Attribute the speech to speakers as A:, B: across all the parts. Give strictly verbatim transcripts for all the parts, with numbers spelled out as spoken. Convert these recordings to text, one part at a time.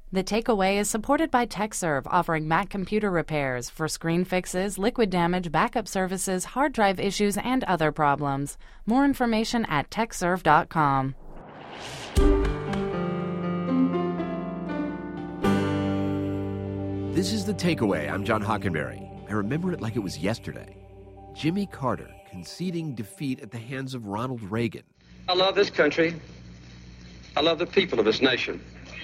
A: The Takeaway is supported by TechServe, offering Mac computer repairs for screen fixes, liquid damage, backup services, hard drive issues, and other problems. More information at tech serve dot com.
B: This is The Takeaway. I'm John Hockenberry. I remember it like it was yesterday. Jimmy Carter conceding defeat at the hands of Ronald Reagan.
C: I love this country. I love the people of this nation.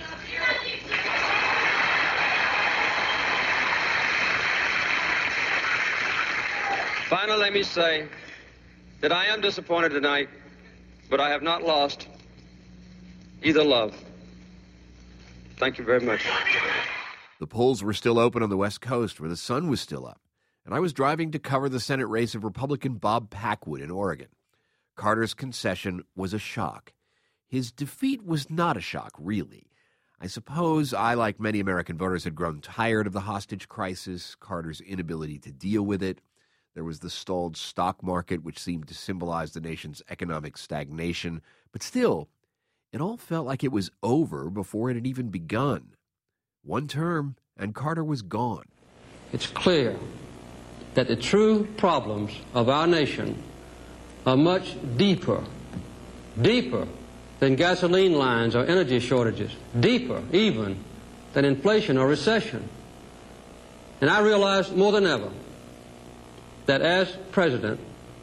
C: Finally, let me say that I am disappointed tonight, but I have not lost either love. Thank you very much.
B: The polls were still open on the West Coast where the sun was still up, and I was driving to cover the Senate race of Republican Bob Packwood in Oregon. Carter's concession was a shock. His defeat was not a shock, really. I suppose I, like many American voters, had grown tired of the hostage crisis, Carter's inability to deal with it. There was the stalled stock market, which seemed to symbolize the nation's economic stagnation. But still, it all felt like it was over before it had even begun. One term, and Carter was gone.
D: It's clear that the true problems of our nation are much deeper, deeper than gasoline lines or energy shortages, deeper even than inflation or recession. And I realize more than ever that as president,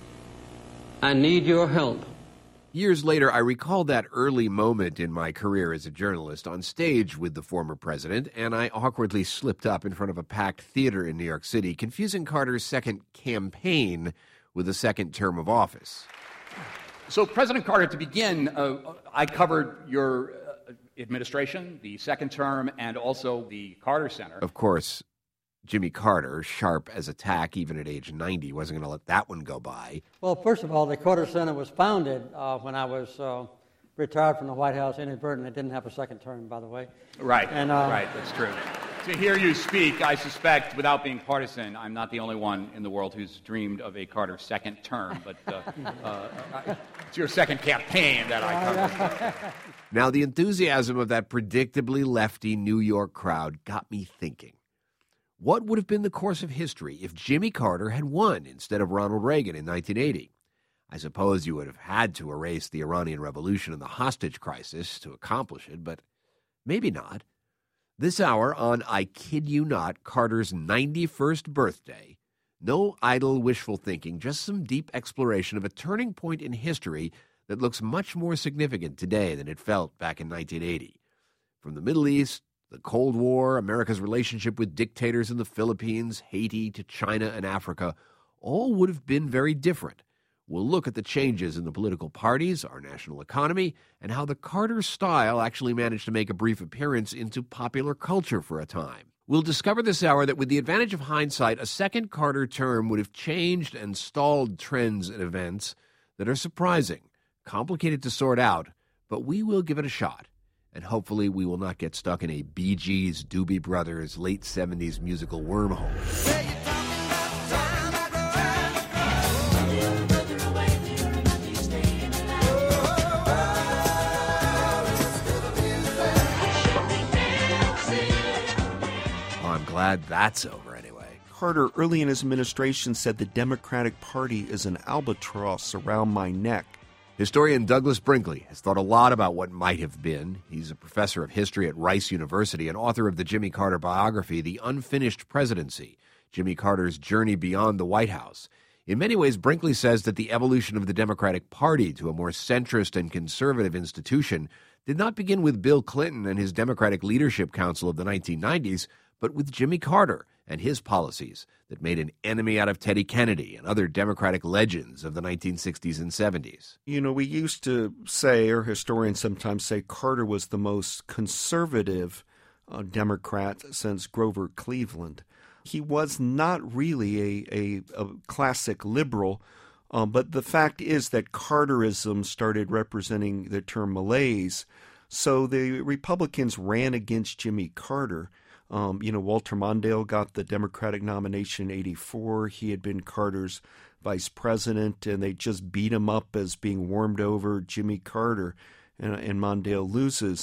D: I need your help.
B: Years later, I recalled that early moment in my career as a journalist on stage with the former president, and I awkwardly slipped up in front of a packed theater in New York City, confusing Carter's second campaign with a second term of office.
E: So, President Carter, to begin, uh, I covered your uh, administration, the second term, and also the Carter Center.
B: Of course, Jimmy Carter, sharp as a tack even at age ninety, wasn't going to let that one go by.
F: Well, first of all, the Carter Center was founded uh, when I was uh, retired from the White House inadvertently. It didn't have a second term, by the way.
E: Right,
F: and, uh,
E: right, that's true. To hear you speak, I suspect, without being partisan, I'm not the only one in the world who's dreamed of a Carter second term, but uh, uh, it's your second campaign that I covered.
B: Now, the enthusiasm of that predictably lefty New York crowd got me thinking. What would have been the course of history if Jimmy Carter had won instead of Ronald Reagan in nineteen eighty? I suppose you would have had to erase the Iranian Revolution and the hostage crisis to accomplish it, but maybe not. This hour on I Kid You Not, Carter's ninety-first birthday, no idle wishful thinking, just some deep exploration of a turning point in history that looks much more significant today than it felt back in nineteen eighty. From the Middle East, the Cold War, America's relationship with dictators in the Philippines, Haiti, to China and Africa, all would have been very different. We'll look at the changes in the political parties, our national economy, and how the Carter style actually managed to make a brief appearance into popular culture for a time. We'll discover this hour that with the advantage of hindsight, a second Carter term would have changed and stalled trends and events that are surprising, complicated to sort out, but we will give it a shot. And hopefully we will not get stuck in a Bee Gees, Doobie Brothers, late seventies musical wormhole. Oh, I'm glad that's over anyway.
G: Carter, early in his administration, said the Democratic Party is an albatross around my neck.
B: Historian Douglas Brinkley has thought a lot about what might have been. He's a professor of history at Rice University and author of the Jimmy Carter biography, The Unfinished Presidency, Jimmy Carter's Journey Beyond the White House. In many ways, Brinkley says that the evolution of the Democratic Party to a more centrist and conservative institution did not begin with Bill Clinton and his Democratic Leadership Council of the nineteen nineties, but with Jimmy Carter and his policies that made an enemy out of Teddy Kennedy and other Democratic legends of the nineteen sixties and seventies.
G: You know, we used to say, or historians sometimes say, Carter was the most conservative uh, Democrat since Grover Cleveland. He was not really a, a, a classic liberal, um, but the fact is that Carterism started representing the term malaise. So the Republicans ran against Jimmy Carter. Um, you know, Walter Mondale got the Democratic nomination in eighty-four. He had been Carter's vice president, and they just beat him up as being warmed over Jimmy Carter, and, and Mondale loses.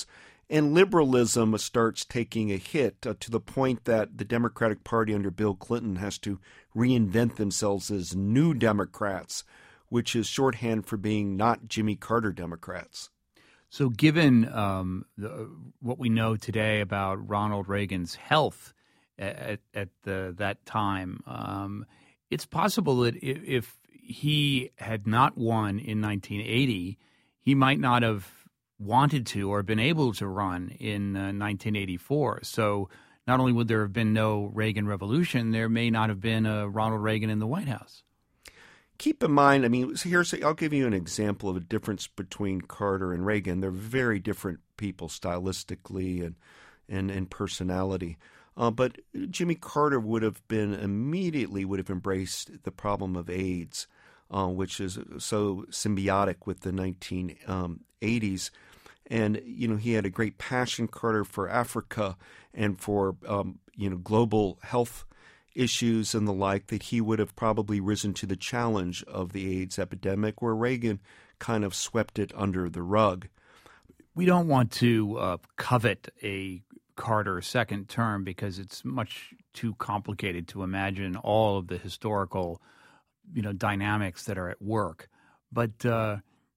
G: And liberalism starts taking a hit uh, to the point that the Democratic Party under Bill Clinton has to reinvent themselves as New Democrats, which is shorthand for being not Jimmy Carter Democrats.
E: So given um, the, what we know today about Ronald Reagan's health at, at the, that time, um, it's possible that if he had not won in nineteen eighty, he might not have wanted to or been able to run in uh, nineteen eighty-four. So not only would there have been no Reagan Revolution, there may not have been a Ronald Reagan in the White House.
G: Keep in mind, I mean, here's I'll give you an example of a difference between Carter and Reagan. They're very different people stylistically and and, and personality. Uh, but Jimmy Carter would have been immediately would have embraced the problem of AIDS, uh, which is so symbiotic with the nineteen eighties. And, you know, he had a great passion, Carter, for Africa and for, um, you know, global health issues and the like, that he would have probably risen to the challenge of the AIDS epidemic, where Reagan kind of swept it under the rug.
E: We don't want to uh, covet a Carter second term because it's much too complicated to imagine all of the historical, you know, dynamics that are at work. But uh,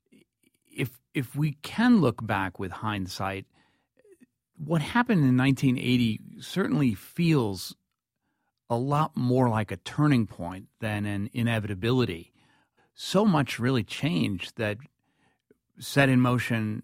E: if if we can look back with hindsight, what happened in nineteen eighty certainly feels a lot more like a turning point than an inevitability. So much really changed that set in motion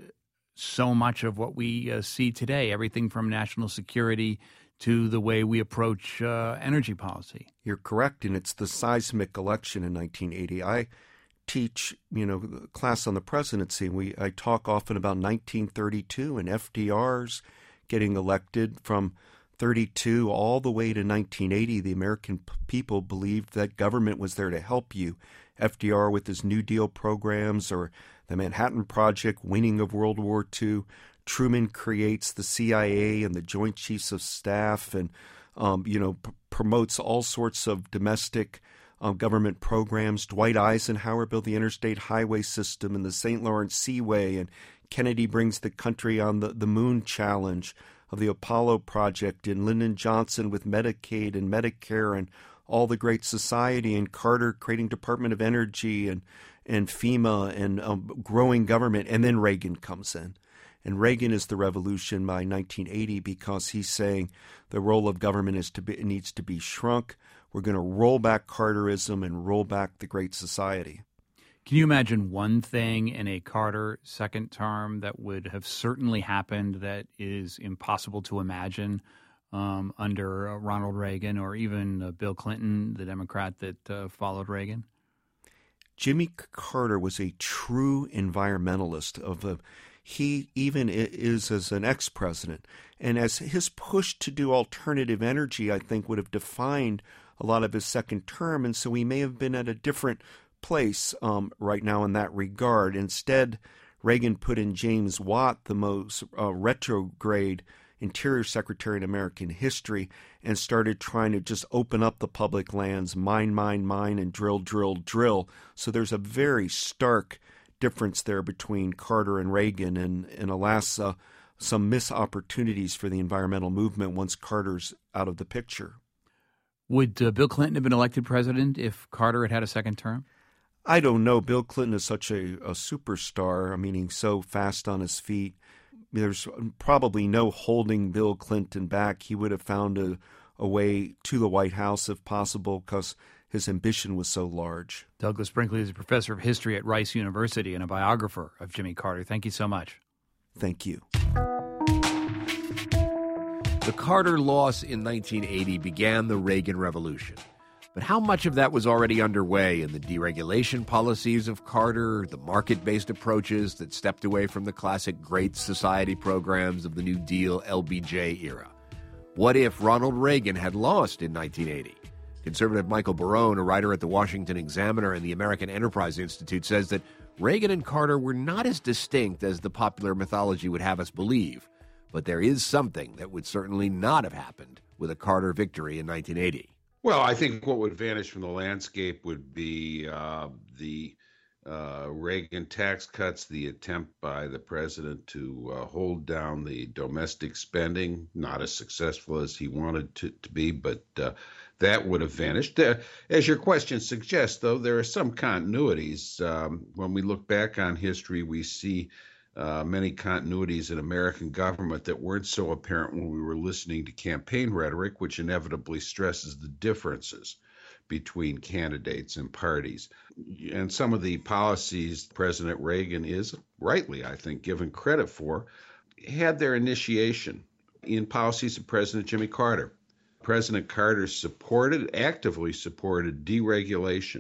E: so much of what we uh, see today, everything from national security to the way we approach uh, energy policy.
G: You're correct, and it's the seismic election in nineteen eighty. I teach, you know, class on the presidency. We I talk often about nineteen thirty-two and F D R's getting elected. From thirty-two all the way to nineteen eighty, the American p- people believed that government was there to help you. F D R with his New Deal programs, or the Manhattan Project, winning of World War Two. Truman creates the C I A and the Joint Chiefs of Staff, and um, you know p- promotes all sorts of domestic um, government programs. Dwight Eisenhower built the interstate highway system and the Saint Lawrence Seaway, and Kennedy brings the country on the, the moon challenge of the Apollo project, and Lyndon Johnson with Medicaid and Medicare and all the Great Society, and Carter creating Department of Energy and and FEMA and um, growing government. And then Reagan comes in. And Reagan is the revolution by nineteen eighty, because he's saying the role of government is to be, needs to be shrunk. We're going to roll back Carterism and roll back the Great Society.
E: Can you imagine one thing in a Carter second term that would have certainly happened that is impossible to imagine um, under uh, Ronald Reagan, or even uh, Bill Clinton, the Democrat that uh, followed Reagan?
G: Jimmy Carter was a true environmentalist. Of a, he even is as an ex-president. And as his push to do alternative energy, I think, would have defined a lot of his second term. And so he may have been at a different place um, right now in that regard. Instead, Reagan put in James Watt, the most uh, retrograde Interior Secretary in American history, and started trying to just open up the public lands, mine, mine, mine, and drill, drill, drill. So there's a very stark difference there between Carter and Reagan, and, and alas, uh, some missed opportunities for the environmental movement once Carter's out of the picture.
E: Would uh, Bill Clinton have been elected president if Carter had had a second term?
G: I don't know. Bill Clinton is such a, a superstar. I mean, he's so fast on his feet. There's probably no holding Bill Clinton back. He would have found a, a way to the White House if possible, because his ambition was so large.
E: Douglas Brinkley is a professor of history at Rice University and a biographer of Jimmy Carter. Thank you so much.
G: Thank you.
B: The Carter loss in nineteen eighty began the Reagan Revolution. But how much of that was already underway in the deregulation policies of Carter, the market-based approaches that stepped away from the classic Great Society programs of the New Deal L B J era? What if Ronald Reagan had lost in nineteen eighty? Conservative Michael Barone, a writer at the Washington Examiner and the American Enterprise Institute, says that Reagan and Carter were not as distinct as the popular mythology would have us believe. But there is something that would certainly not have happened with a Carter victory in nineteen eighty.
H: Well, I think what would vanish from the landscape would be uh, the uh, Reagan tax cuts, the attempt by the president to uh, hold down the domestic spending, not as successful as he wanted to, to be, but uh, that would have vanished. Uh, as your question suggests, though, there are some continuities. Um, when we look back on history, we see uh, many continuities in American government that weren't so apparent when we were listening to campaign rhetoric, which inevitably stresses the differences between candidates and parties. And some of the policies President Reagan is, rightly, I think, given credit for, had their initiation in policies of President Jimmy Carter. President Carter supported, actively supported deregulation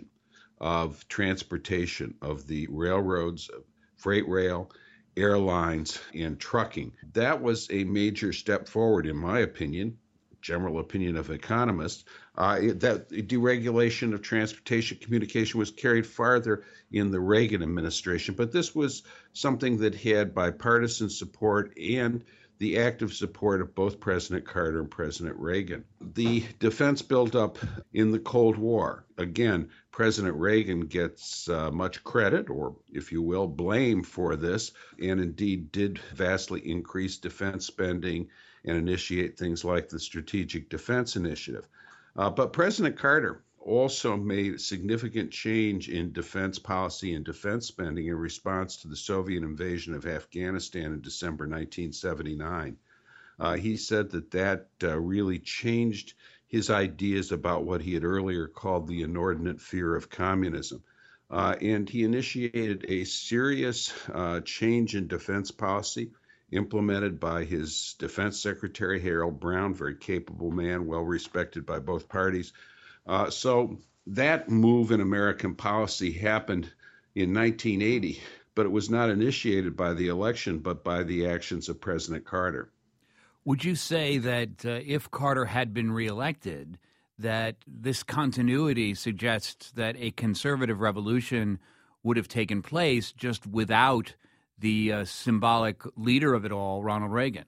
H: of transportation, of the railroads, freight rail, airlines, and trucking. That was a major step forward, in my opinion, general opinion of economists. Uh, that deregulation of transportation communication was carried farther in the Reagan administration, but this was something that had bipartisan support and the active support of both President Carter and President Reagan. The defense buildup in the Cold War. Again, President Reagan gets uh, much credit, or if you will, blame for this, and indeed did vastly increase defense spending and initiate things like the Strategic Defense Initiative. Uh, but President Carter also made a significant change in defense policy and defense spending in response to the Soviet invasion of Afghanistan in December nineteen seventy-nine. Uh, he said that that uh, really changed his ideas about what he had earlier called the inordinate fear of communism. Uh, and he initiated a serious uh, change in defense policy implemented by his Defense Secretary, Harold Brown, very capable man, well respected by both parties. Uh, so that move in American policy happened in nineteen eighty, but it was not initiated by the election, but by the actions of President Carter.
E: Would you say that uh, if Carter had been reelected, that this continuity suggests that a conservative revolution would have taken place just without the uh, symbolic leader of it all, Ronald Reagan?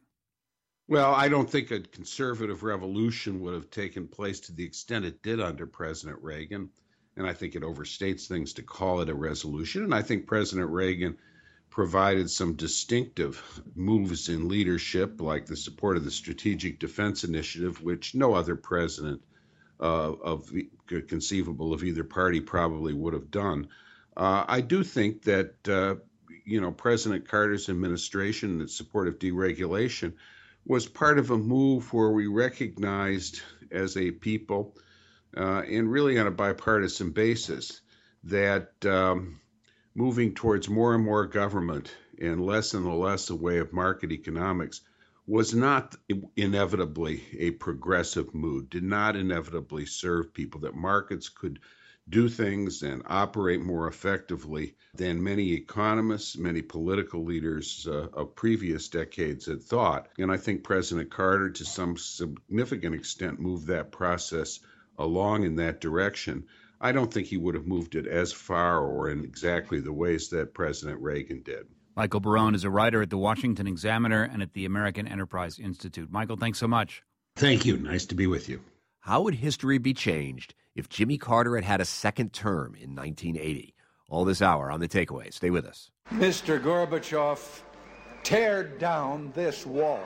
H: Well, I don't think a conservative revolution would have taken place to the extent it did under President Reagan, and I think it overstates things to call it a resolution. And I think President Reagan provided some distinctive moves in leadership, like the support of the Strategic Defense Initiative, which no other president uh, of conceivable of either party probably would have done. Uh, I do think that uh, you know President Carter's administration and its support of deregulation was part of a move where we recognized as a people, uh, and really on a bipartisan basis, that um, moving towards more and more government and less and less a way of market economics was not inevitably a progressive move, did not inevitably serve people, that markets could do things and operate more effectively than many economists, many political leaders uh, of previous decades had thought. And I think President Carter, to some significant extent, moved that process along in that direction. I don't think he would have moved it as far or in exactly the ways that President Reagan did.
E: Michael Barone is a writer at the Washington Examiner and at the American Enterprise Institute. Michael, thanks so much.
H: Thank you. Nice to be with you.
B: How would history be changed if Jimmy Carter had had a second term in nineteen eighty? All this hour on The Takeaway. Stay with us.
I: Mister Gorbachev, tear down this wall.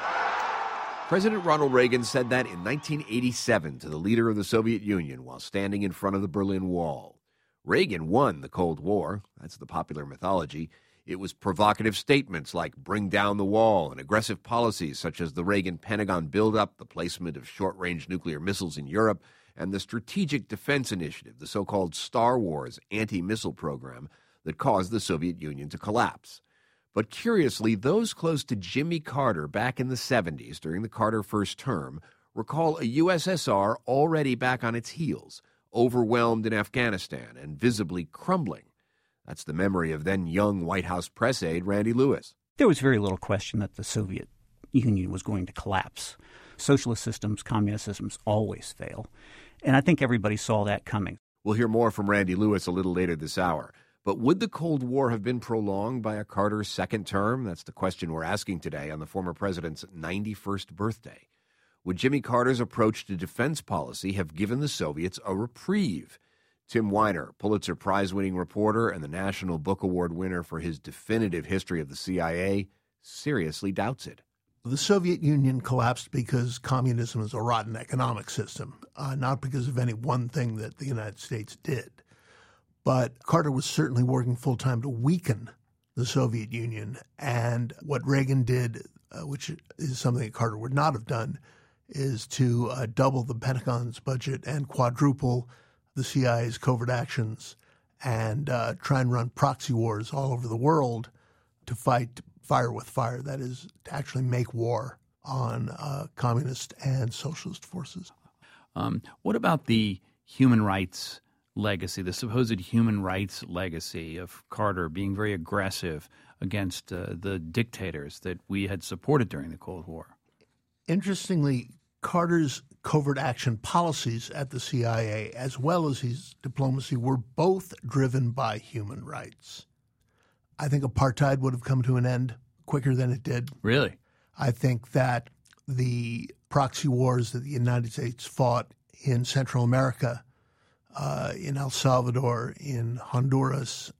B: President Ronald Reagan said that in nineteen eighty-seven to the leader of the Soviet Union while standing in front of the Berlin Wall. Reagan won the Cold War. That's the popular mythology. It was provocative statements like bring down the wall and aggressive policies such as the Reagan Pentagon buildup, the placement of short-range nuclear missiles in Europe, and the Strategic Defense Initiative, the so-called Star Wars anti-missile program that caused the Soviet Union to collapse. But curiously, those close to Jimmy Carter back in the seventies during the Carter first term recall a U S S R already back on its heels, overwhelmed in Afghanistan and visibly crumbling. That's the memory of then young White House press aide Randy Lewis.
J: There was very little question that the Soviet Union was going to collapse. Socialist systems, communist systems always fail. And I think everybody saw that coming.
B: We'll hear more from Randy Lewis a little later this hour. But would the Cold War have been prolonged by a Carter second term? That's the question we're asking today on the former president's ninety-first birthday. Would Jimmy Carter's approach to defense policy have given the Soviets a reprieve? Tim Weiner, Pulitzer Prize-winning reporter and the National Book Award winner for his definitive history of the C I A, seriously doubts it.
K: The Soviet Union collapsed because communism is a rotten economic system, uh, not because of any one thing that the United States did. But Carter was certainly working full-time to weaken the Soviet Union, and what Reagan did, uh, which is something that Carter would not have done, is to uh, double the Pentagon's budget and quadruple the C I A's covert actions and uh, try and run proxy wars all over the world to fight fire with fire. That is, to actually make war on uh, communist and socialist forces.
E: Um, what about the human rights legacy, the supposed human rights legacy of Carter being very aggressive against uh, the dictators that we had supported during the Cold War?
K: Interestingly, Carter's covert action policies at the C I A, as well as his diplomacy, were both driven by human rights. I think apartheid would have come to an end quicker than it did.
E: Really?
K: I think that the proxy wars that the United States fought in Central America, uh, in El Salvador, in Honduras,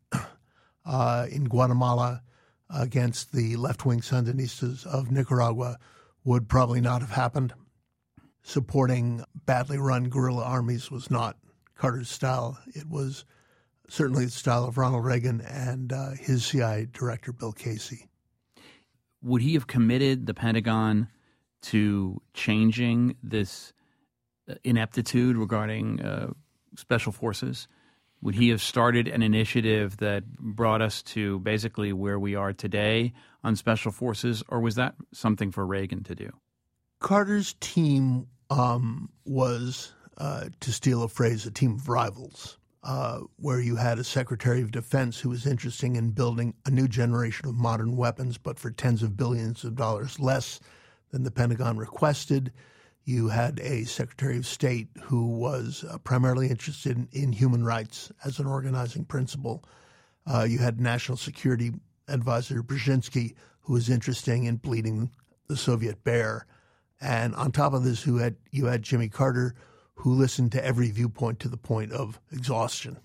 K: uh, in Guatemala, against the left-wing Sandinistas of Nicaragua would probably not have happened. Supporting badly run guerrilla armies was not Carter's style. It was certainly the style of Ronald Reagan and uh, his C I A director, Bill Casey.
E: Would he have committed the Pentagon to changing this ineptitude regarding uh, special forces? Would he have started an initiative that brought us to basically where we are today on special forces, or was that something for Reagan to do?
K: Carter's team um, was, uh, to steal a phrase, a team of rivals, uh, where you had a Secretary of Defense who was interested in building a new generation of modern weapons, but for tens of billions of dollars less than the Pentagon requested. You had a Secretary of State who was uh, primarily interested in, in human rights as an organizing principle. Uh, you had National Security Advisor Brzezinski, who was interested in bleeding the Soviet bear. And on top of this, who had you had Jimmy Carter, who listened to every viewpoint to the point of exhaustion.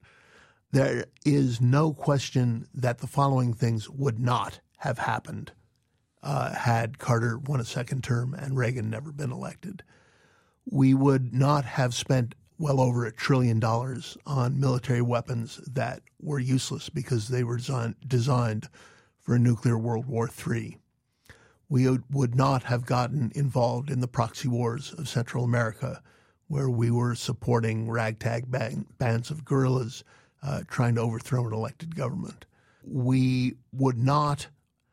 K: There is no question that the following things would not have happened uh, had Carter won a second term and Reagan never been elected. We would not have spent well over a trillion dollars on military weapons that were useless because they were design- designed for a nuclear World War Three. We would not have gotten involved in the proxy wars of Central America, where we were supporting ragtag band, bands of guerrillas uh, trying to overthrow an elected government. We would not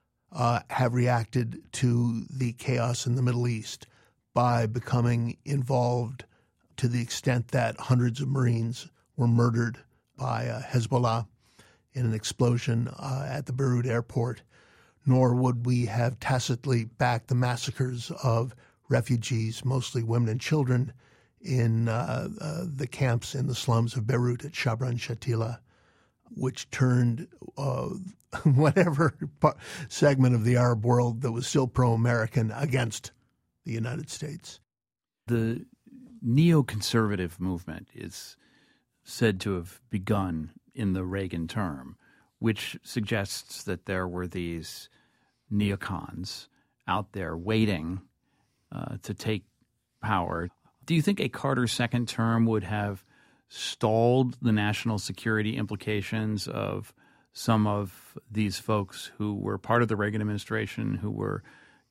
K: uh, have reacted to the chaos in the Middle East by becoming involved to the extent that hundreds of Marines were murdered by uh, Hezbollah in an explosion uh, at the Beirut airport, nor would we have tacitly backed the massacres of refugees, mostly women and children, in uh, uh, the camps in the slums of Beirut at Shabra and Shatila, which turned uh, whatever segment of the Arab world that was still pro-American against the United States.
E: The neoconservative movement is said to have begun in the Reagan term, which suggests that there were these neocons out there waiting uh, to take power. Do you think a Carter second term would have stalled the national security implications of some of these folks who were part of the Reagan administration, who were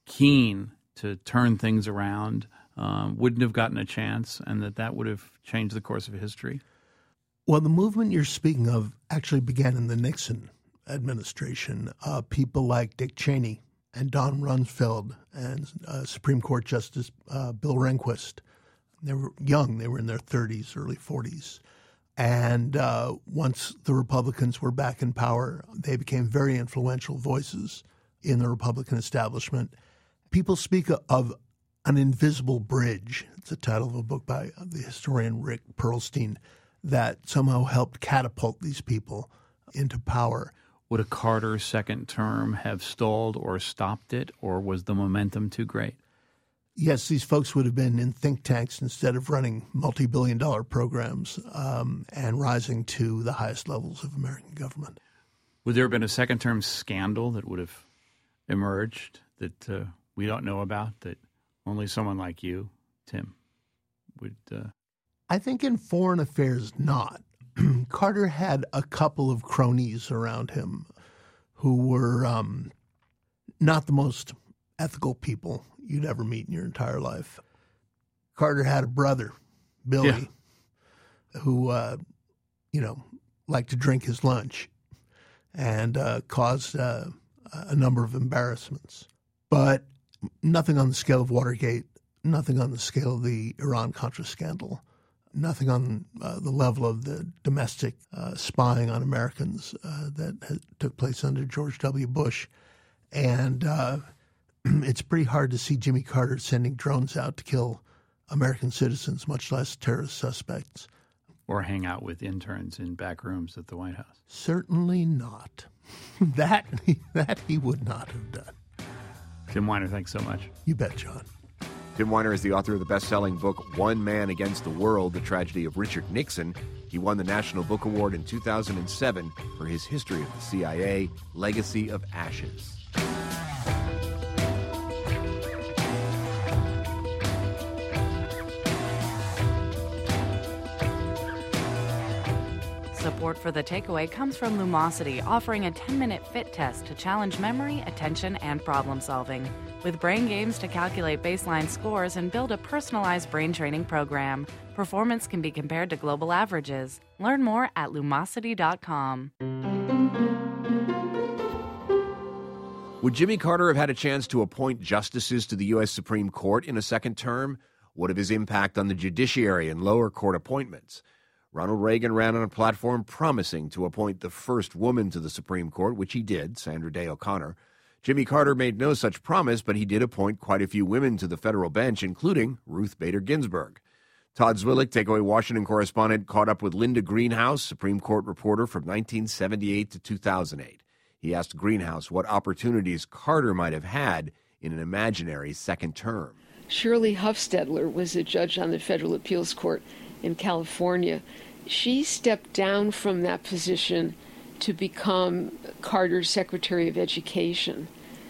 E: keen to turn things around, um, wouldn't have gotten a chance, and that that would have changed the course of history?
K: Well, the movement you're speaking of actually began in the Nixon administration. Uh, people like Dick Cheney and Don Rumsfeld and uh, Supreme Court Justice uh, Bill Rehnquist. They were young. They were in their thirties, early forties. And uh, once the Republicans were back in power, they became very influential voices in the Republican establishment. People speak of an invisible bridge. It's the title of a book by the historian Rick Perlstein that somehow helped catapult these people into power.
E: Would a Carter second term have stalled or stopped it, or was the momentum too great?
K: yes, these folks would have been in think tanks instead of running multi-billion dollar programs um, and rising to the highest levels of American government.
E: Would there have been a second-term scandal that would have emerged that uh, we don't know about, that only someone like you, Tim, would... Uh...
K: I think in foreign affairs, not. Carter had a couple of cronies around him who were um, not the most ethical people you'd ever meet in your entire life. Carter had a brother, Billy, yeah. who, uh, you know, liked to drink his lunch and uh, caused uh, a number of embarrassments. But nothing on the scale of Watergate, nothing on the scale of the Iran-Contra scandal, nothing on uh, the level of the domestic uh, spying on Americans uh, that has, took place under George W. Bush. And uh, it's pretty hard to see Jimmy Carter sending drones out to kill American citizens, much less terrorist suspects.
E: Or hang out with interns in back rooms at the White House.
K: Certainly not. that, that he would not have done.
E: Tim Weiner, thanks so much.
K: You bet, John.
B: Tim Weiner is the author of the best-selling book One Man Against the World, The Tragedy of Richard Nixon. He won the National Book Award in two thousand seven for his history of the C I A, Legacy of Ashes.
A: Support for The Takeaway comes from Lumosity, offering a ten-minute fit test to challenge memory, attention, and problem-solving. With brain games to calculate baseline scores and build a personalized brain training program, performance can be compared to global averages. Learn more at lumosity dot com.
B: Would Jimmy Carter have had a chance to appoint justices to the U S Supreme Court in a second term? What of his impact on the judiciary and lower court appointments? Ronald Reagan ran on a platform promising to appoint the first woman to the Supreme Court, which he did, Sandra Day O'Connor. Jimmy Carter made no such promise, but he did appoint quite a few women to the federal bench, including Ruth Bader Ginsburg. Todd Zwillich, Takeaway Washington correspondent, caught up with Linda Greenhouse, Supreme Court reporter from nineteen seventy-eight to two thousand eight. He asked Greenhouse what opportunities Carter might have had in an imaginary second term.
L: Shirley Hufstedler was a judge on the Federal Appeals Court in California. She stepped down from that position to become Carter's Secretary of Education.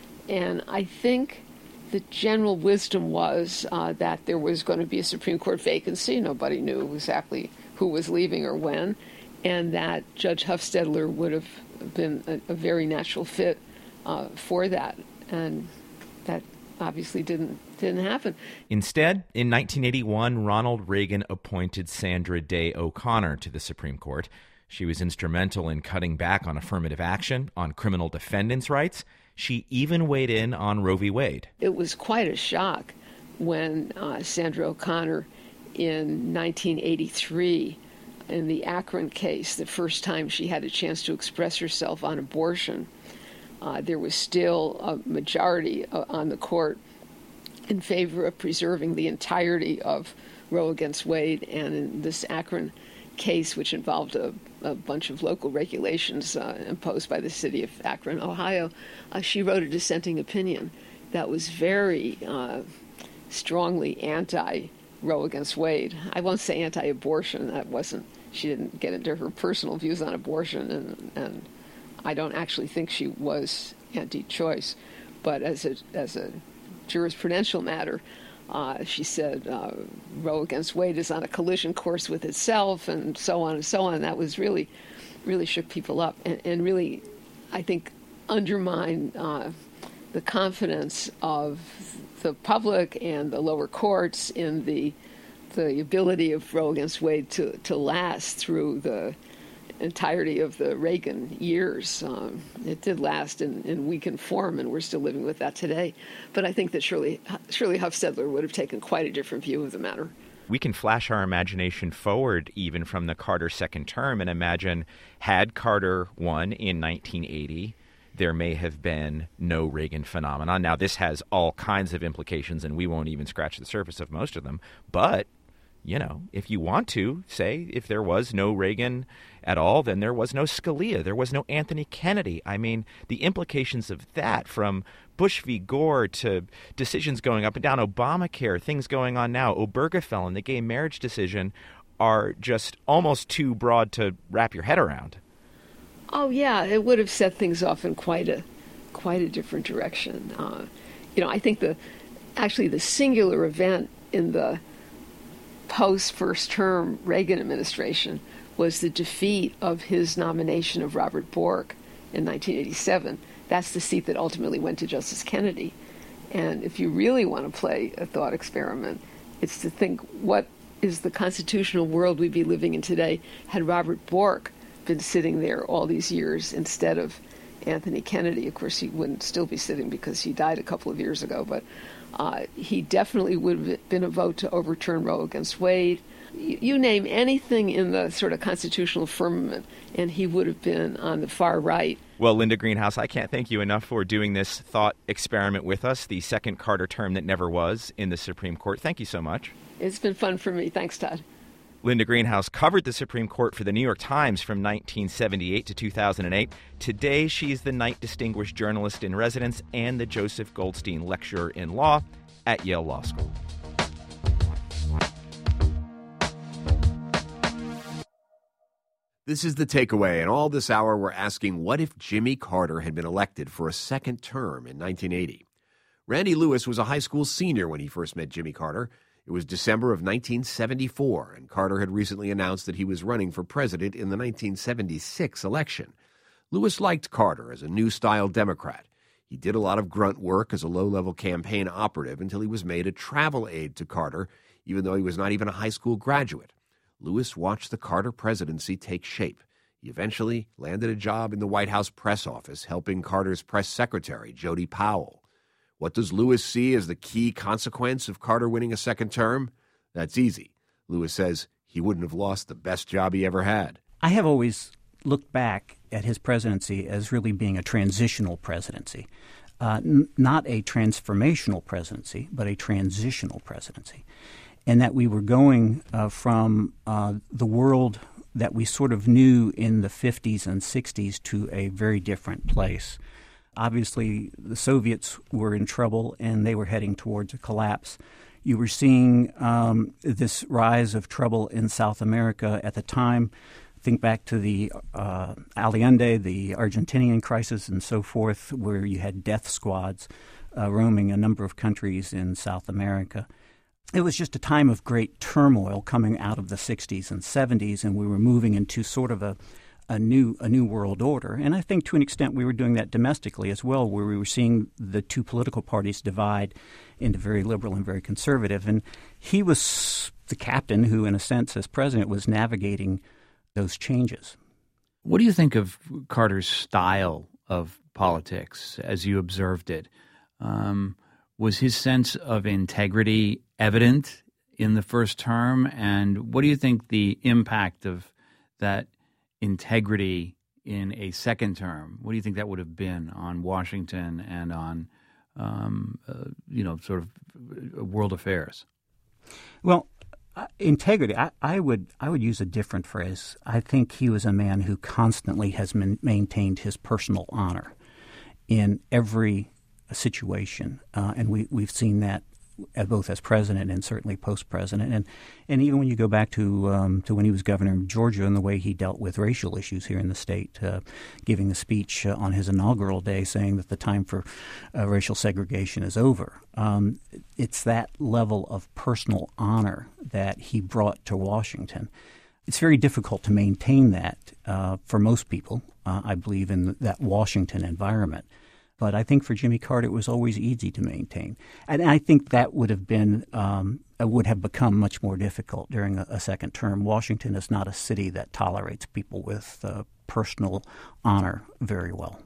L: And I think the general wisdom was uh, that there was going to be a Supreme Court vacancy. Nobody knew exactly who was leaving or when, and that Judge Hufstedler would have been a, a very natural fit uh, for that. And that obviously didn't didn't happen.
M: Instead, in nineteen eighty-one, Ronald Reagan appointed Sandra Day O'Connor to the Supreme Court. She was instrumental in cutting back on affirmative action, on criminal defendants' rights. She even weighed in on Roe v. Wade.
L: It was quite a shock when uh, Sandra O'Connor in nineteen eighty-three, in the Akron case, the first time she had a chance to express herself on abortion, uh, there was still a majority uh, on the court in favor of preserving the entirety of Roe against Wade. And in this Akron case, which involved a, a bunch of local regulations uh, imposed by the city of Akron, Ohio, uh, she wrote a dissenting opinion that was very uh, strongly anti-Roe against Wade. I won't say anti-abortion. That wasn't. She didn't get into her personal views on abortion, and, and I don't actually think she was anti-choice. But as a as a jurisprudential matter, Uh, she said uh, Roe against Wade is on a collision course with itself, and so on and so on. That was really, really shook people up, and, and really, I think, undermined uh, the confidence of the public and the lower courts in the the ability of Roe against Wade to, to last through the entirety of the Reagan years. Um, it did last in, in weakened form, and we're still living with that today. But I think that Shirley, Shirley Hufstedler would have taken quite a different view of the matter.
M: We can flash our imagination forward even from the Carter second term and imagine, had Carter won in nineteen eighty, there may have been no Reagan phenomenon. Now, this has all kinds of implications, and we won't even scratch the surface of most of them. But you know, if you want to say if there was no Reagan at all, then there was no Scalia, there was no Anthony Kennedy. I mean, the implications of that, from Bush v. Gore to decisions going up and down, Obamacare, things going on now, Obergefell and the gay marriage decision, are just almost too broad to wrap your head around.
L: Oh yeah, it would have set things off in quite a quite a different direction. Uh, you know, I think the actually the singular event in the post-first term Reagan administration was the defeat of his nomination of Robert Bork in nineteen eighty-seven. That's the seat that ultimately went to Justice Kennedy. And if you really want to play a thought experiment, it's to think, what is the constitutional world we'd be living in today had Robert Bork been sitting there all these years instead of Anthony Kennedy? Of course, he wouldn't still be sitting because he died a couple of years ago, but uh, he definitely would have been a vote to overturn Roe against Wade. You, you name anything in the sort of constitutional firmament, and he would have been on the far right.
M: Well, Linda Greenhouse, I can't thank you enough for doing this thought experiment with us, the second Carter term that never was in the Supreme Court. Thank you so much.
L: It's been fun for me. Thanks, Todd.
M: Linda Greenhouse covered the Supreme Court for the New York Times from nineteen seventy-eight to two thousand eight. Today, she's the Knight Distinguished Journalist in Residence and the Joseph Goldstein Lecturer in Law at Yale Law School.
B: This is The Takeaway, and all this hour we're asking, what if Jimmy Carter had been elected for a second term in nineteen eighty? Randy Lewis was a high school senior when he first met Jimmy Carter. It was December of nineteen seventy-four, and Carter had recently announced that he was running for president in the nineteen seventy-six election. Lewis liked Carter as a new-style Democrat. He did a lot of grunt work as a low-level campaign operative until he was made a travel aide to Carter, even though he was not even a high school graduate. Lewis watched the Carter presidency take shape. He eventually landed a job in the White House press office, helping Carter's press secretary, Jody Powell. What does Lewis see as the key consequence of Carter winning a second term? That's easy. Lewis says he wouldn't have lost the best job he ever had.
J: I have always looked back at his presidency as really being a transitional presidency. Uh, n- not a transformational presidency, but a transitional presidency. And that we were going uh, from uh, the world that we sort of knew in the fifties and sixties to a very different place. Obviously, the Soviets were in trouble, and they were heading towards a collapse. You were seeing um, this rise of trouble in South America at the time. Think back to the uh, Allende, the Argentinian crisis, and so forth, where you had death squads uh, roaming a number of countries in South America. It was just a time of great turmoil coming out of the sixties and seventies, and we were moving into sort of a a new a new world order. And I think to an extent we were doing that domestically as well, where we were seeing the two political parties divide into very liberal and very conservative. And he was the captain who, in a sense, as president, was navigating those changes.
E: What do you think of Carter's style of politics as you observed it? Um, was his sense of integrity evident in the first term? And what do you think the impact of that integrity in a second term, what do you think that would have been on Washington and on, um, uh, you know, sort of world affairs?
J: Well, uh, integrity, I, I would I would use a different phrase. I think he was a man who constantly has man- maintained his personal honor in every situation, uh, and we, we've seen that both as president and certainly post-president. And and even when you go back to um, to when he was governor of Georgia and the way he dealt with racial issues here in the state, uh, giving the speech uh, on his inaugural day saying that the time for uh, racial segregation is over. Um, it's that level of personal honor that he brought to Washington. It's very difficult to maintain that uh, for most people, uh, I believe, in that Washington environment. But I think for Jimmy Carter, it was always easy to maintain. And I think that would have been um, would have become much more difficult during a, a second term. Washington is not a city that tolerates people with uh, personal honor very well.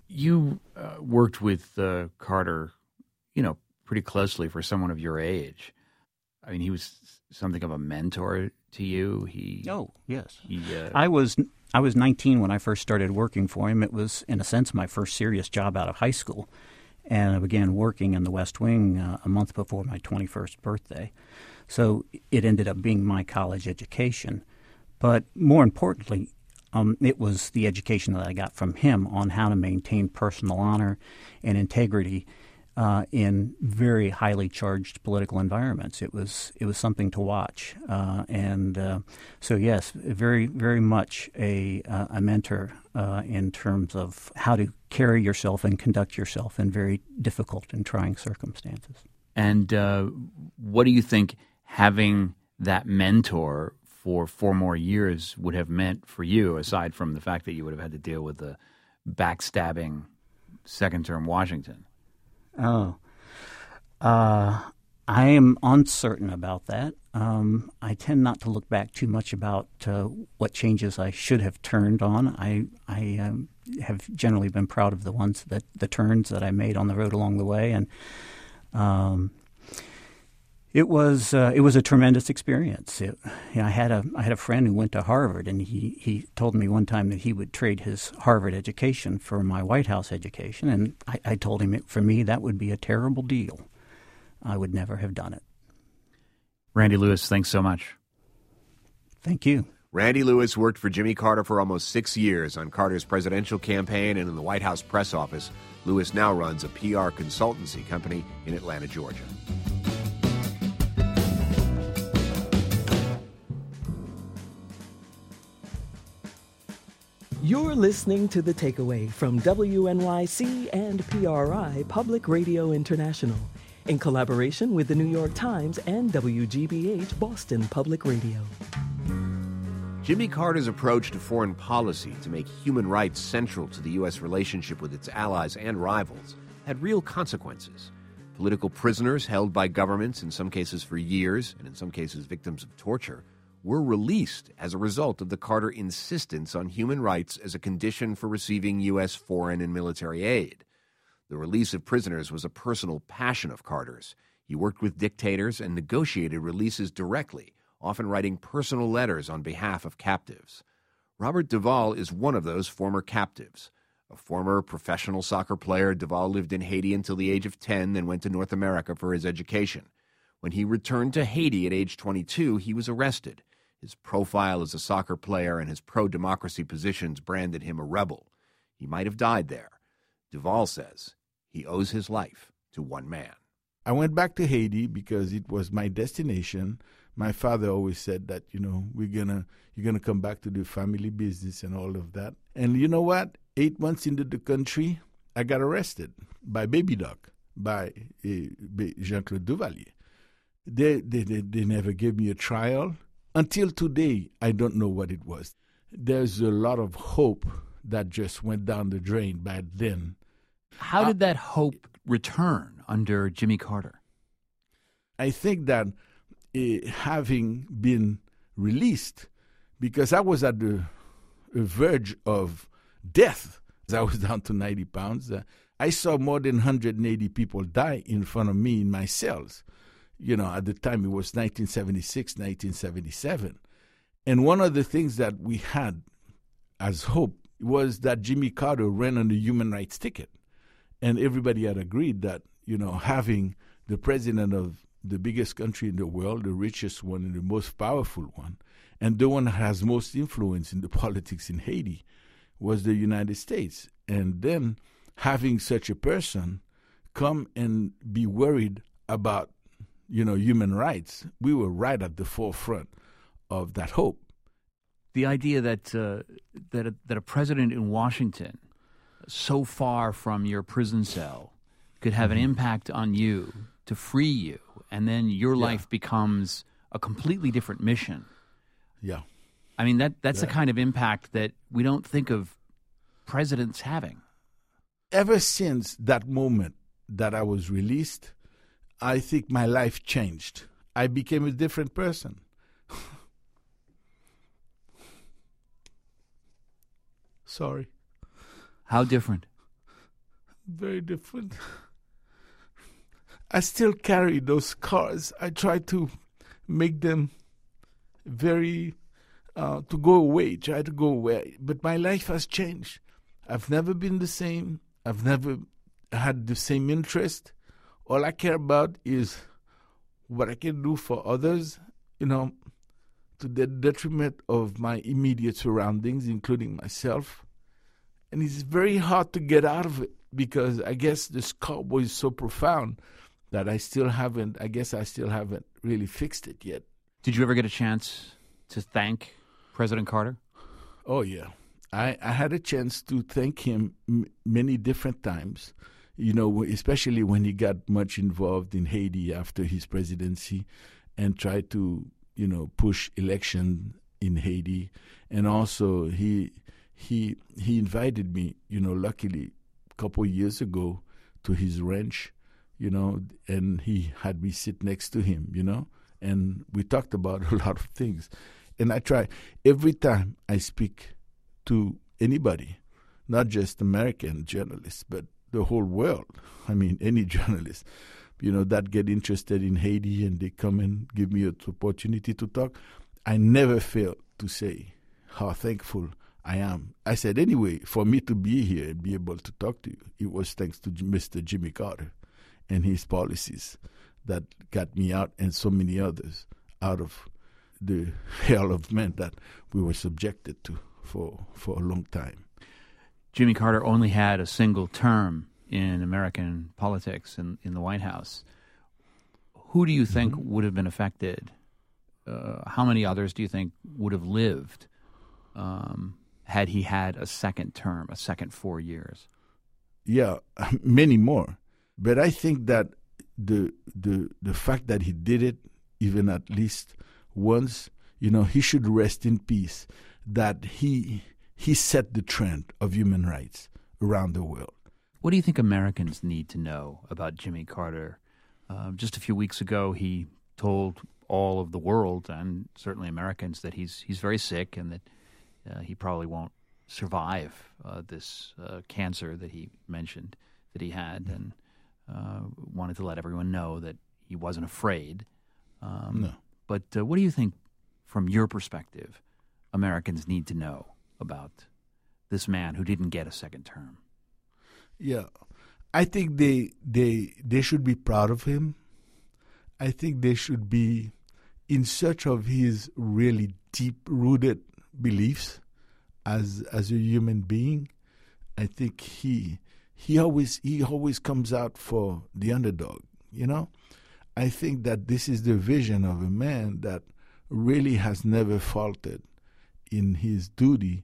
E: You uh, worked with uh, Carter, you know, pretty closely for someone of your age. I mean, he was something of a mentor to you. He
J: oh yes,
E: he, uh,
J: I was. I was nineteen when I first started working for him. It was, in a sense, my first serious job out of high school. and I began working in the West Wing uh, a month before my twenty-first birthday. So it ended up being my college education. But more importantly, um, it was the education that I got from him on how to maintain personal honor and integrity uh, in very highly charged political environments. It was it was something to watch, uh, and uh, so yes, very very much a uh, a mentor uh, in terms of how to carry yourself and conduct yourself in very difficult and trying circumstances.
N: And uh, what do you think having that mentor for four more years would have meant for you, aside from the fact that you would have had to deal with the backstabbing second-term Washington?
J: Oh, uh, I am uncertain about that. Um, I tend not to look back too much about uh, what changes I should have turned on. I I um, have generally been proud of the ones that the turns that I made on the road along the way, and um, it was uh, it was a tremendous experience. It, you know, I had a I had a friend who went to Harvard, and he, he told me one time that he would trade his Harvard education for my White House education, and I, I told him it, for me that would be a terrible deal. I would never have done it.
N: Randy Lewis, thanks so much.
J: Thank you.
B: Randy Lewis worked for Jimmy Carter for almost six years on Carter's presidential campaign and in the White House press office. Lewis now runs a P R consultancy company in Atlanta, Georgia.
O: You're listening to The Takeaway from W N Y C and P R I Public Radio International, in collaboration with the New York Times and W G B H Boston Public Radio.
B: Jimmy Carter's approach to foreign policy to make human rights central to the U S relationship with its allies and rivals had real consequences. Political prisoners held by governments, in some cases for years, and in some cases victims of torture, were released as a result of the Carter insistence on human rights as a condition for receiving U S foreign and military aid. The release of prisoners was a personal passion of Carter's. He worked with dictators and negotiated releases directly, often writing personal letters on behalf of captives. Robert Duvall is one of those former captives. A former professional soccer player, Duvall lived in Haiti until the age of ten, then went to North America for his education. When he returned to Haiti at age twenty-two, he was arrested. His profile as a soccer player and his pro-democracy positions branded him a rebel. He might have died there. Duvall says he owes his life to one man.
P: I went back to Haiti because it was my destination. My father always said that, you know, we're gonna you're gonna come back to the family business and all of that. And you know what? Eight months into the country, I got arrested by Baby Doc, by uh, Jean-Claude Duvalier. They, they they they never gave me a trial. Until today, I don't know what it was. There's a lot of hope that just went down the drain back then.
N: How did that hope return under Jimmy Carter?
P: I think that uh, having been released, because I was at the verge of death, I was down to ninety pounds. Uh, I saw more than one hundred eighty people die in front of me in my cells. You know, at the time it was nineteen seventy-six, nineteen seventy-seven. And one of the things that we had as hope was that Jimmy Carter ran on the human rights ticket. And everybody had agreed that, you know, having the president of the biggest country in the world, the richest one and the most powerful one, and the one that has most influence in the politics in Haiti was the United States. And then having such a person come and be worried about, you know, human rights, we were right at the forefront of that hope.
N: The idea that uh, that a, that a president in Washington, so far from your prison cell, could have an impact on you to free you, and then your
P: Yeah.
N: life becomes a completely different mission.
P: Yeah.
N: I mean, that that's the
P: Yeah.
N: kind of impact that we don't think of presidents having.
P: Ever since that moment that I was released, I think my life changed. I became a different person. Sorry.
N: How different?
P: Very different. I still carry those scars. I try to make them very, uh, to go away, try to go away. But my life has changed. I've never been the same. I've never had the same interest. All I care about is what I can do for others, you know, to the detriment of my immediate surroundings, including myself. And it's very hard to get out of it because I guess the scar is so profound that I still haven't, I guess I still haven't really fixed it yet.
N: Did you ever get a chance to thank President Carter?
P: Oh, yeah. I, I had a chance to thank him m- many different times, you know, especially when he got much involved in Haiti after his presidency and tried to, you know, push election in Haiti. And also he he he invited me, you know, luckily a couple of years ago to his ranch, you know, and he had me sit next to him, you know, and we talked about a lot of things. And I try every time I speak to anybody, not just American journalists, but the whole world. I mean, any journalist, you know, that get interested in Haiti and they come and give me an opportunity to talk. I never fail to say how thankful I am. I said, anyway, for me to be here and be able to talk to you, it was thanks to Mister Jimmy Carter and his policies that got me out and so many others out of the hell of men that we were subjected to for for a long time.
N: Jimmy Carter only had a single term in American politics in, in the White House. Who do you think mm-hmm. would have been affected? Uh, how many others do you think would have lived um, had he had a second term, a second four years?
P: Yeah, many more. But I think that the the the fact that he did it, even at least once, you know, he should rest in peace. That he he set the trend of human rights around the world.
N: What do you think Americans need to know about Jimmy Carter? Uh, just a few weeks ago, he told all of the world, and certainly Americans, that he's he's very sick and that uh, he probably won't survive uh, this uh, cancer that he mentioned that he had, and uh, wanted to let everyone know that he wasn't afraid. Um,
P: no.
N: But uh, what do you think, from your perspective, Americans need to know about this man who didn't get a second term?
P: Yeah, I think they they they should be proud of him. I think they should be in search of his really deep-rooted beliefs as as a human being. I think he he always he always comes out for the underdog, you know? I think that this is the vision of a man that really has never faltered in his duty.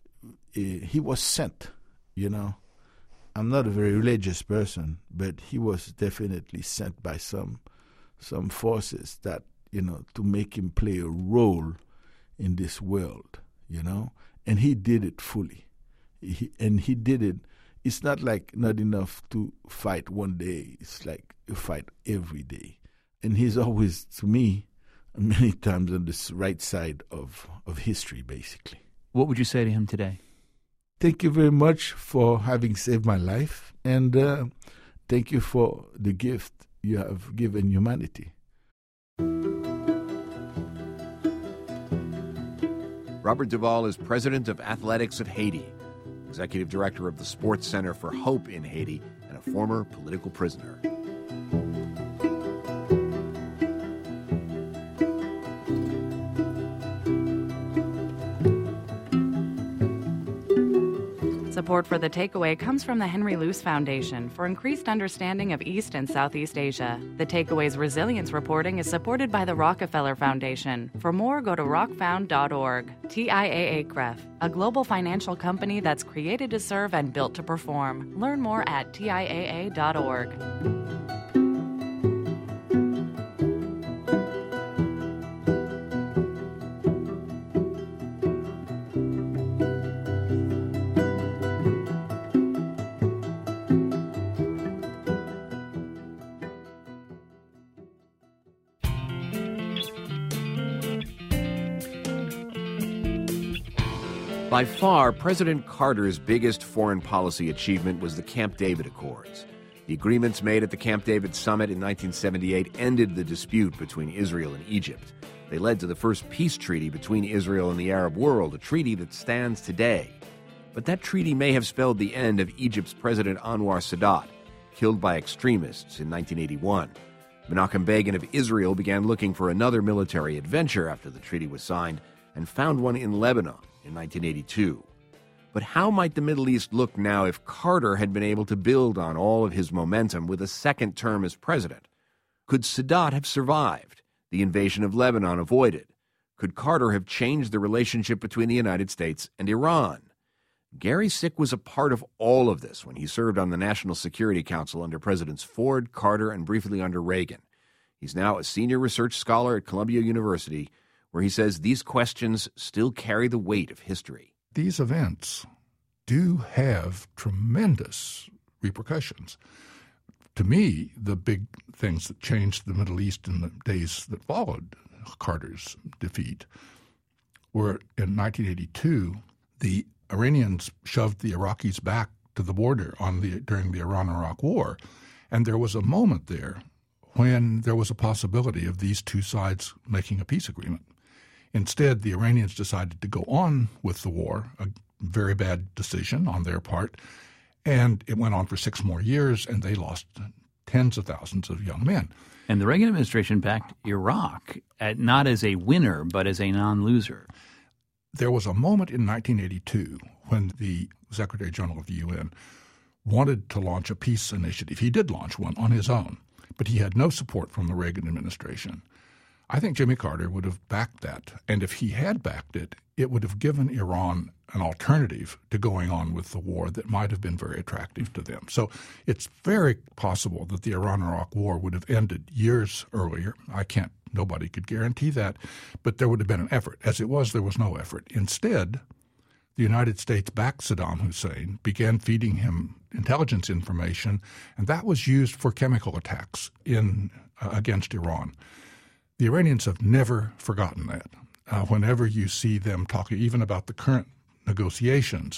P: Uh, he was sent, you know. I'm not a very religious person, but he was definitely sent by some some forces that, you know, to make him play a role in this world, you know. And he did it fully. He, and he did it. It's not like not enough to fight one day. It's like you fight every day. And he's always, to me, many times on the right side of, of history, basically.
N: What would you say to him today?
P: Thank you very much for having saved my life, and uh, thank you for the gift you have given humanity.
B: Robert Duvall is president of athletics of Haiti, executive director of the Sports Center for Hope in Haiti, and a former political prisoner.
A: Support for The Takeaway comes from the Henry Luce Foundation for increased understanding of East and Southeast Asia. The Takeaway's resilience reporting is supported by the Rockefeller Foundation. For more, go to rock found dot org. T I A A C R E F, a global financial company that's created to serve and built to perform. Learn more at T I A A dot org.
B: By far, President Carter's biggest foreign policy achievement was the Camp David Accords. The agreements made at the Camp David summit in nineteen seventy-eight ended the dispute between Israel and Egypt. They led to the first peace treaty between Israel and the Arab world, a treaty that stands today. But that treaty may have spelled the end of Egypt's President Anwar Sadat. killed by extremists in nineteen eighty-one. Menachem Begin of Israel began looking for another military adventure after the treaty was signed and found one in Lebanon in nineteen eighty-two. But how might the Middle East look now if Carter had been able to build on all of his momentum with a second term as president? Could Sadat have survived, the invasion of Lebanon avoided? Could Carter have changed the relationship between the United States and Iran? Gary Sick was a part of all of this when he served on the National Security Council under Presidents Ford, Carter, and briefly under Reagan. He's now a senior research scholar at Columbia University, where he says these questions still carry the weight of history.
Q: These events do have tremendous repercussions. To me, the big things that changed the Middle East in the days that followed Carter's defeat were in nineteen eighty-two, the Iranians shoved the Iraqis back to the border on the during the Iran-Iraq War, and there was a moment there when there was a possibility of these two sides making a peace agreement. Instead, the Iranians decided to go on with the war, a very bad decision on their part, and it went on for six more years, and they lost tens of thousands of young men.
N: And the Reagan administration backed Iraq at, not as a winner, but as a non-loser.
Q: There was a moment in nineteen eighty-two when the Secretary General of the U N wanted to launch a peace initiative. He did launch one on his own, but he had no support from the Reagan administration. I think Jimmy Carter would have backed that, and if he had backed it, it would have given Iran an alternative to going on with the war that might have been very attractive to them. So it's very possible that the Iran-Iraq War would have ended years earlier. I can't Nobody could guarantee that, but there would have been an effort. As it was, there was no effort. Instead, the United States backed Saddam Hussein, began feeding him intelligence information, and that was used for chemical attacks in uh, against Iran. The Iranians have never forgotten that. Uh, whenever you see them talking even about the current negotiations,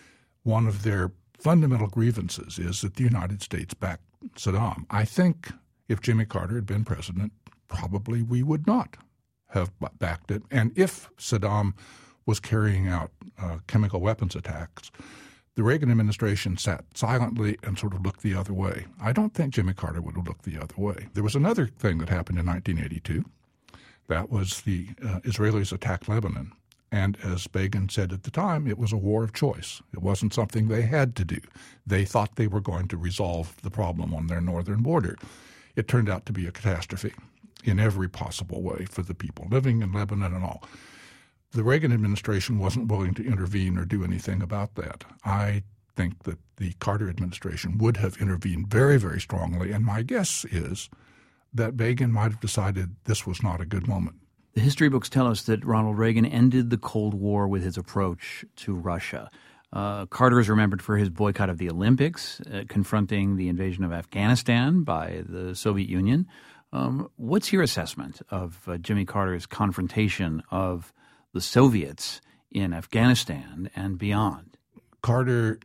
Q: one of their fundamental grievances is that the United States backed Saddam. I think if Jimmy Carter had been president, probably we would not have backed it. And if Saddam was carrying out uh, chemical weapons attacks, the Reagan administration sat silently and sort of looked the other way. I don't think Jimmy Carter would have looked the other way. There was another thing that happened in nineteen eighty-two. That was the uh, Israelis attacked Lebanon. And as Begin said at the time, it was a war of choice. It wasn't something they had to do. They thought they were going to resolve the problem on their northern border. It turned out to be a catastrophe in every possible way for the people living in Lebanon and all. The Reagan administration wasn't willing to intervene or do anything about that. I think that the Carter administration would have intervened very, very strongly, and my guess is that Begin might have decided this was not a good moment.
N: The history books tell us that Ronald Reagan ended the Cold War with his approach to Russia. Uh, Carter is remembered for his boycott of the Olympics, uh, confronting the invasion of Afghanistan by the Soviet Union. Um, what's your assessment of uh, Jimmy Carter's confrontation of the Soviets in Afghanistan and beyond?
Q: Carter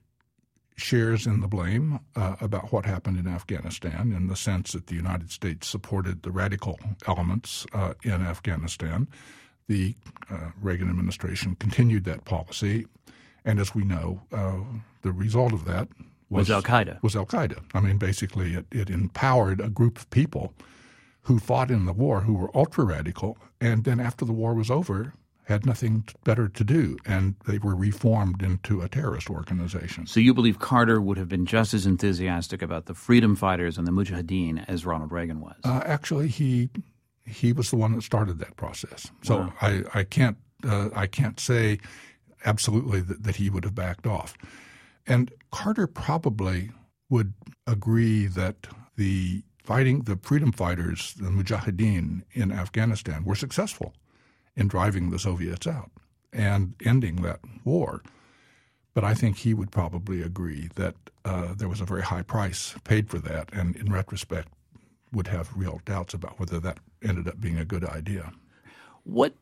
Q: shares in the blame uh, about what happened in Afghanistan in the sense that the United States supported the radical elements uh, in Afghanistan. The uh, Reagan administration continued that policy, and as we know, uh, the result of that was,
N: was al-Qaeda.
Q: Was al-Qaeda. I mean, basically, it, it empowered a group of people who fought in the war, who were ultra-radical, and then after the war was over, had nothing better to do, and they were reformed into a terrorist organization.
N: So you believe Carter would have been just as enthusiastic about the freedom fighters and the Mujahideen as Ronald Reagan was?
Q: Uh, actually, he he was the one that started that process. So
N: Wow.
Q: I, I can't uh, I can't say absolutely that, that he would have backed off. And Carter probably would agree that the fighting, the freedom fighters, the Mujahideen in Afghanistan were successful in driving the Soviets out and ending that war. But I think he would probably agree that uh, there was a very high price paid for that, and in retrospect would have real doubts about whether that ended up being a good idea.
N: What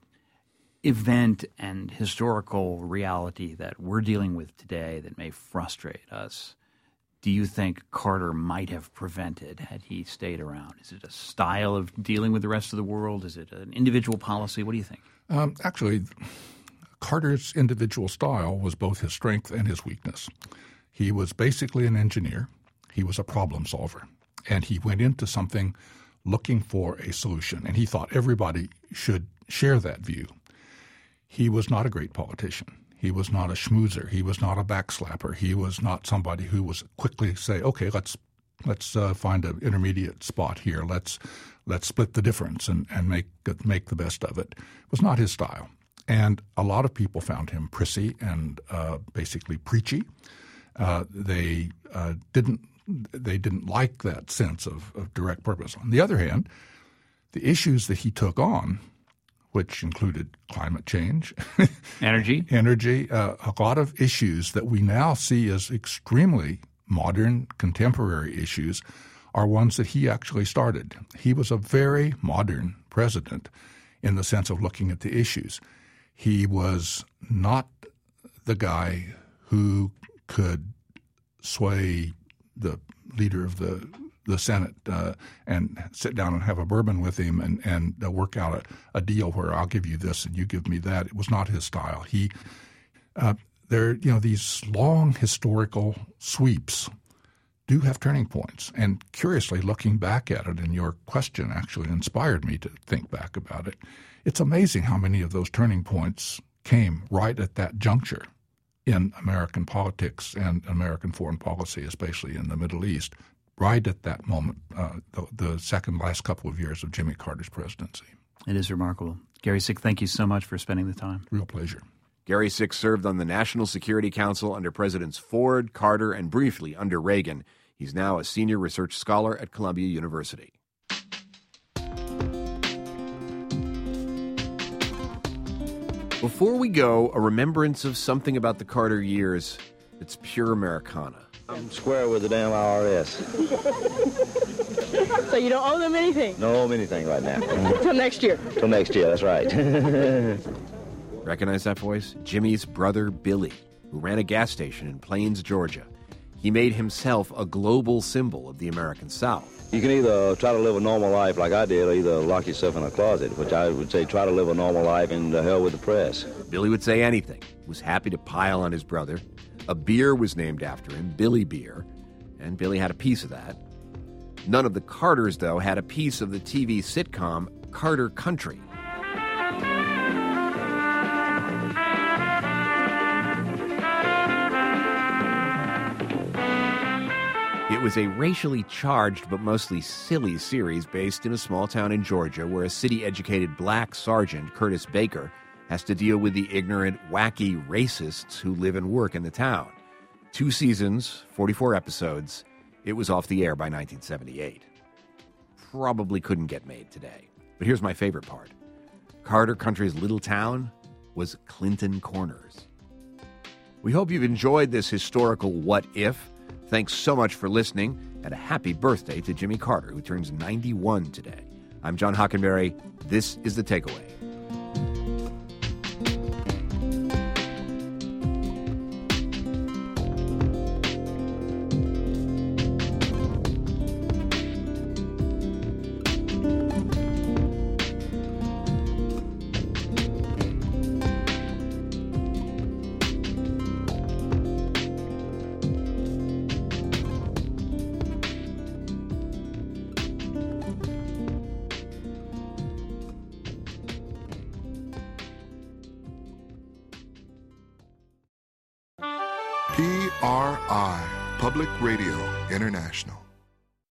N: event and historical reality that we're dealing with today that may frustrate us do you think Carter might have prevented had he stayed around? Is it a style of dealing with the rest of the world? Is it an individual policy? What do you think?
Q: Um, actually, Carter's individual style was both his strength and his weakness. He was basically an engineer. He was a problem solver. And he went into something looking for a solution, and he thought everybody should share that view. He was not a great politician. He was not a schmoozer. He was not a backslapper. He was not somebody who was quickly say, okay, let's let's uh, find an intermediate spot here. Let's let's split the difference and, and make make the best of it. It was not his style. And a lot of people found him prissy and uh, basically preachy. Uh, they uh, didn't they didn't like that sense of, of direct purpose. On the other hand, the issues that he took on, which included climate change,
N: energy,
Q: energy, uh, a lot of issues that we now see as extremely modern, contemporary issues, are ones that he actually started. He was a very modern president in the sense of looking at the issues. He was not the guy who could sway the leader of the the Senate uh, and sit down and have a bourbon with him and, and uh, work out a, a deal where I'll give you this and you give me that. It was not his style. He uh, there you know these long historical sweeps do have turning points. And curiously, looking back at it, and your question actually inspired me to think back about it, it's amazing how many of those turning points came right at that juncture in American politics and American foreign policy, especially in the Middle East, right at that moment, uh, the, the second last couple of years of Jimmy Carter's presidency.
N: It is remarkable. Gary Sick, thank you so much for spending the time.
Q: Real pleasure.
B: Gary Sick served on the National Security Council under Presidents Ford, Carter, and briefly under Reagan. He's now a senior research scholar at Columbia University. Before we go, a remembrance of something about the Carter years that's pure Americana.
R: I'm square with the damn I R S.
S: So you don't owe them anything?
R: Don't owe them anything right now.
S: Till next year.
R: Till next year, that's right.
B: Recognize that voice? Jimmy's brother, Billy, who ran a gas station in Plains, Georgia. He made himself a global symbol of the American South.
R: You can either try to live a normal life like I did or either lock yourself in a closet, which I would say try to live a normal life and the hell with the press.
B: Billy would say anything, was happy to pile on his brother. A beer was named after him, Billy Beer, and Billy had a piece of that. None of the Carters, though, had a piece of the T V sitcom Carter Country. It was a racially charged but mostly silly series based in a small town in Georgia where a city-educated black sergeant, Curtis Baker, has to deal with the ignorant, wacky racists who live and work in the town. Two seasons, forty-four episodes. It was off the air by nineteen seventy-eight. Probably couldn't get made today. But here's my favorite part. Carter Country's little town was Clinton Corners. We hope you've enjoyed this historical what if. Thanks so much for listening, and a happy birthday to Jimmy Carter, who turns ninety-one today. I'm John Hockenberry. This is The Takeaway.
T: P R I, Public Radio International.